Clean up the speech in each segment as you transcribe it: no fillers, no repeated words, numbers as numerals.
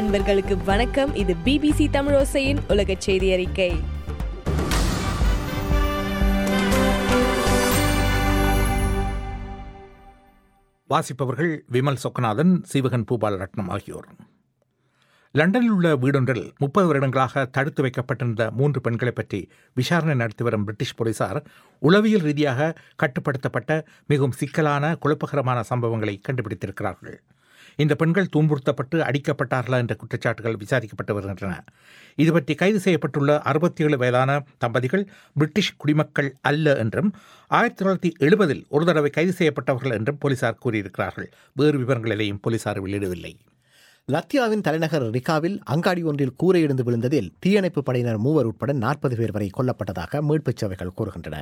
அன்பர்களுக்கு வணக்கம். இது BBC தமிழோசையின் உலக செய்தி அறிக்கை. வாசிப்பவர்கள் விமல் சொக்கநாதன், சீவகன் பூபாலரட்னம் ஆகியோர். லண்டனில் உள்ள வீடொன்றில் 30 வருடங்களாக தடுத்து வைக்கப்பட்டிருந்த 3 பெண்களை பற்றி விசாரணை நடத்தி வரும் பிரிட்டிஷ் போலீசார் உளவியல் ரீதியாக கட்டுப்படுத்தப்பட்ட மிகவும் சிக்கலான குழப்பகரமான சம்பவங்களை கண்டுபிடித்திருக்கிறார்கள். இந்த பெண்கள் துன்புறுத்தப்பட்டு அடிக்கப்பட்டார்களா என்ற குற்றச்சாட்டுகள் விசாரிக்கப்பட்டு வருகின்றன. இதுபற்றி கைது செய்யப்பட்டுள்ள 67 வயதான தம்பதிகள் பிரிட்டிஷ் குடிமக்கள் அல்ல என்றும் 1970 ஒரு தடவை கைது செய்யப்பட்டவர்கள் என்றும் போலீசார் கூறியிருக்கிறார்கள். வேறு விவரங்கள் எதையும் போலீசார் வெளியிடவில்லை. லத்தியாவின் தலைநகர் ரிகாவில் அங்காடி ஒன்றில் கூரை இடிந்து விழுந்ததில் தீயணைப்பு படையினர் 3 உட்பட 40 பேர் வரை கொல்லப்பட்டதாக மீட்புச் சேவைகள் கூறுகின்றன.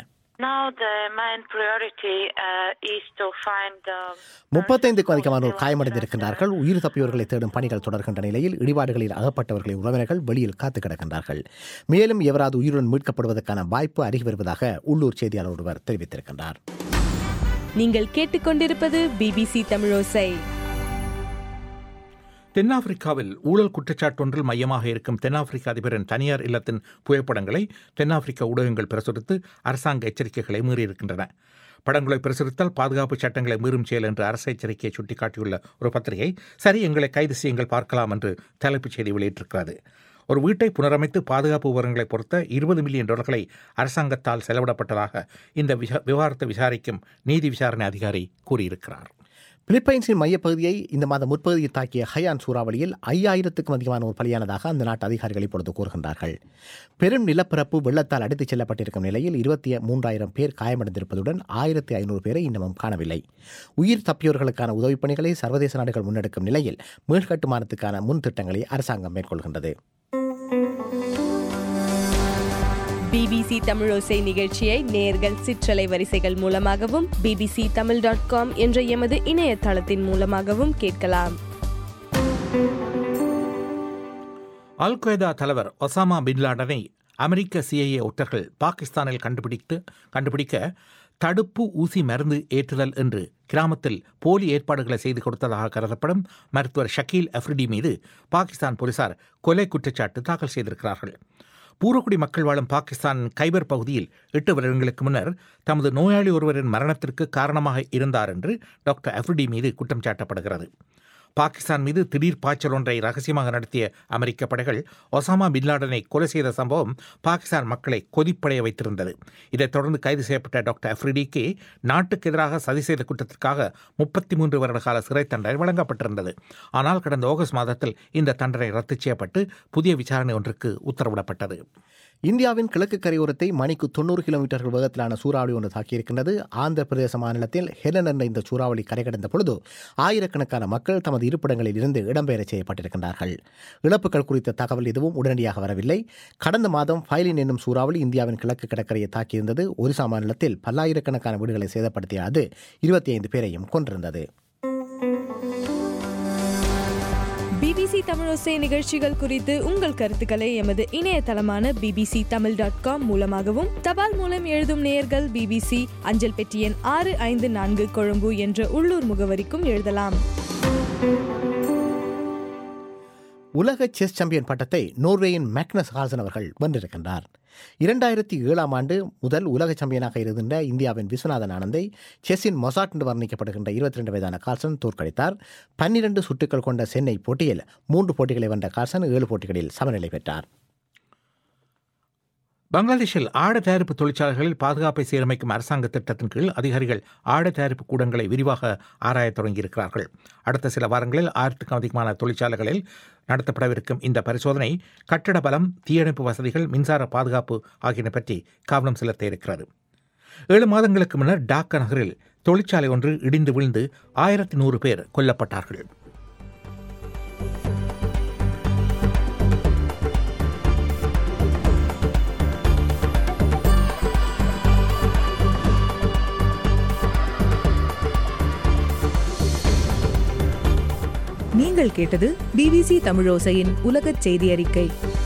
35க்கும் அதிகமானோர் காயமடைந்திருக்கின்றார்கள். உயிர் தப்பியவர்களை தேடும் பணிகள் தொடர்கின்ற நிலையில் இடிபாடுகளில் அகப்பட்டவர்களின் உறவினர்கள் வெளியில் காத்து கிடக்கின்றார்கள். மேலும் எவராது உயிருடன் மீட்கப்படுவதற்கான வாய்ப்பு அருகி வருவதாக உள்ளூர் செய்தியாளர் ஒருவர் தெரிவித்திருக்கின்றார். நீங்கள் கேட்டுக்கொண்டிருப்பது BBC தமிழோசை. தென்னாப்பிரிக்காவில் ஊழல் குற்றச்சாட்டொன்றில் மையமாக இருக்கும் தென்னாப்பிரிக்க அதிபரின் தனியார் இல்லத்தின் புகைப்படங்களை தென்னாப்பிரிக்க ஊடகங்கள் பிரசுரித்து அரசாங்க எச்சரிக்கைகளை மீறியிருக்கின்றன. படங்களை பிரசுரித்தால் பாதுகாப்பு சட்டங்களை மீறும் செயல் என்று அரசு எச்சரிக்கையை சுட்டிக்காட்டியுள்ள ஒரு பத்திரிகை, சரி எங்களை கைது செய்யுங்கள் பார்க்கலாம் என்று தலைப்புச் செய்தி வெளியிட்டிருக்கிறது. ஒரு வீட்டை புனரமைத்து பாதுகாப்பு விவரங்களை பொறுத்த $20 மில்லியன் அரசாங்கத்தால் செலவிடப்பட்டதாக இந்த விவகாரத்தை விசாரிக்கும் நீதி விசாரணை அதிகாரி கூறியிருக்கிறார். பிலிப்பைன்ஸின் மையப்பகுதியை இந்த மாதம் முற்பகுதியில் தாக்கிய ஹயான் சூறாவளியில் 5000க்கும் அதிகமானோர் பலியானதாக அந்த நாட்டு அதிகாரிகள் இப்பொழுது கூறுகின்றார்கள். பெரும் நிலப்பரப்பு வெள்ளத்தால் அடித்துச் செல்லப்பட்டிருக்கும் நிலையில் 23,000 பேர் காயமடைந்திருப்பதுடன் 1,500 பேரை இன்னமும் காணவில்லை. உயிர் தப்பியோர்களுக்கான உதவிப் பணிகளை சர்வதேச நாடுகள் முன்னெடுக்கும் நிலையில் மீள்கட்டுமானத்துக்கான முன் திட்டங்களை அரசாங்கம் மேற்கொள்கின்றது. BBC தமிழோசை நிகழ்ச்சியை நேயர்கள் சிற்றலை வரிசைகள் மூலமாகவும் bbctamil.com என்ற எமது இணையதளத்தின் மூலமாகவும் கேட்கலாம். அல் கொய்தா தலைவர் ஒசாமா பின் லாடனை அமெரிக்க CIA ஒற்றர்கள் பாகிஸ்தானில் கண்டுபிடிக்க தடுப்பு ஊசி மருந்து ஏற்றுதல் என்று கிராமத்தில் போலி ஏற்பாடுகளை செய்து கொடுத்ததாக கருதப்படும் மருத்துவர் ஷக்கீல் அஃப்ரிடி மீது பாகிஸ்தான் போலீசார் கொலை குற்றச்சாட்டு தாக்கல் செய்திருக்கிறார்கள். பூர்வக்குடி மக்கள் வாழும் பாகிஸ்தான் கைபர் பகுதியில் 8 வருடங்களுக்கு முன்னர் தமது நோயாளி ஒருவரின் மரணத்திற்கு காரணமாக இருந்தார் என்று டாக்டர் அஃப்ரிடி மீது குற்றம் சாட்டப்படுகிறது. பாகிஸ்தான் மீது திடீர் பாய்ச்சல் ஒன்றை ரகசியமாக நடத்திய அமெரிக்க படைகள் ஒசாமா பின் லாடனை கொலை செய்த சம்பவம் பாகிஸ்தான் மக்களை கொதிப்படைய வைத்திருந்தது. இதைத் தொடர்ந்து கைது செய்யப்பட்ட டாக்டர் அஃப்ரிடிக்கு நாட்டுக்கு எதிராக சதி செய்த குற்றத்திற்காக 33 வருட கால சிறை தண்டனை வழங்கப்பட்டிருந்தது. ஆனால் கடந்த ஆகஸ்ட் மாதத்தில் இந்த தண்டனை ரத்து செய்யப்பட்டு புதிய விசாரணை ஒன்றுக்கு உத்தரவிடப்பட்டது. இந்தியாவின் கிழக்கு கரையோரத்தை மணிக்கு 90 கிலோமீட்டர்கள் வேகத்திலான சூறாவளி ஒன்று தாக்கியிருக்கின்றது. ஆந்திர பிரதேச மாநிலத்தில் ஹெலன் என்ற இந்த சூறாவளி கரை கடந்த பொழுது ஆயிரக்கணக்கான மக்கள் தமது இருப்பிடங்களில் இருந்து இடம்பெயர செய்யப்பட்டிருக்கின்றார்கள். இழப்புகள் குறித்த தகவல் எதுவும் உடனடியாக வரவில்லை. கடந்த மாதம் ஃபைலின் என்னும் சூறாவளி இந்தியாவின் கிழக்கு கடற்கரையை தாக்கியிருந்தது. ஒரிசா மாநிலத்தில் பல்லாயிரக்கணக்கான வீடுகளை சேதப்படுத்திய அது 25 பேரையும் கொன்றிருந்தது. BBC தமிழோசை நிகழ்ச்சிகள் குறித்து உங்கள் கருத்துக்களை எமது இணையதளமான bbctamil.com மூலமாகவும் தபால் மூலம் எழுதும் நேயர்கள் BBC அஞ்சல் பெட்டி எண் 654 கொழும்பு என்ற உள்ளூர் முகவரிக்கும் எழுதலாம். உலக செஸ் சாம்பியன் பட்டத்தை நோர்வேயின் மேக்னஸ் கார்ல்சன் அவர்கள் வென்றிருக்கின்றார். 2007ஆம் ஆண்டு முதல் உலக சாம்பியனாக இருக்கின்ற இந்தியாவின் விஸ்வநாதன் ஆனந்தை செஸ்ஸின் மொசாட் என்று வர்ணிக்கப்படுகின்ற 22 வயதான கார்ல்சன் தோற்கடித்தார். 12 சுட்டுகள் கொண்ட சென்னை போட்டியில் 3 போட்டிகளை வென்ற கார்ல்சன் 7 போட்டிகளில் சமநிலை பெற்றார். பங்களாதேஷில் ஆடை தயாரிப்பு தொழிற்சாலைகளில் பாதுகாப்பை சீரமைக்கும் அரசாங்க திட்டத்தின் கீழ் அதிகாரிகள் ஆடை தயாரிப்பு கூடங்களை விரிவாக ஆராயத் தொடங்கியிருக்கிறார்கள். அடுத்த சில வாரங்களில் 1000க்கும் அதிகமான தொழிற்சாலைகளில் நடத்தப்படவிருக்கும் இந்த பரிசோதனை கட்டட பலம், தீயணைப்பு வசதிகள், மின்சார பாதுகாப்பு ஆகியன பற்றி கவனம் செலுத்த இருக்கிறது. 7 மாதங்களுக்கு முன்னர் டாக்கா நகரில் தொழிற்சாலை ஒன்று இடிந்து விழுந்து 1100 பேர் கொல்லப்பட்டார்கள். நீங்கள் கேட்டது BBC தமிழோசையின் உலகச் செய்தி அறிக்கை.